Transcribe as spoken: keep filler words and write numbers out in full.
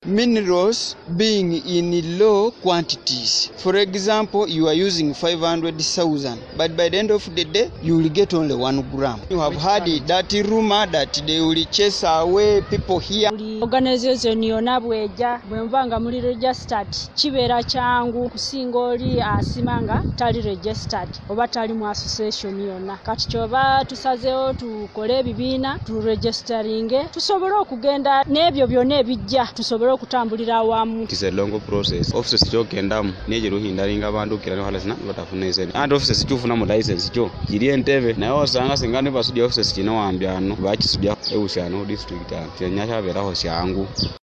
minerals being in low quantities. For example, you are using five hundred thousand, but by the end of the day, you will get only one gram. You have heard that rumor that they will chase away people here. Organization yona bweja bwemvanga muri registered kibera kyangu kusinga oli asimanga tali registered oba tali mu association yona kati kyoba tusazeo tukole ebibiina tu registeringe tusobole okugenda n'ebyo byonna ebijja tusobole okutambulira awamu. It is a long process. Offices kyogendamu neje ruhindaringa abantu kira hala sina batafuna ese and offices kyufuna mu license kyo kiri entebe naye osanga singa ne basudi offices kino wambyano bakisubya eusyano district kyanya kyaberaho kyangu.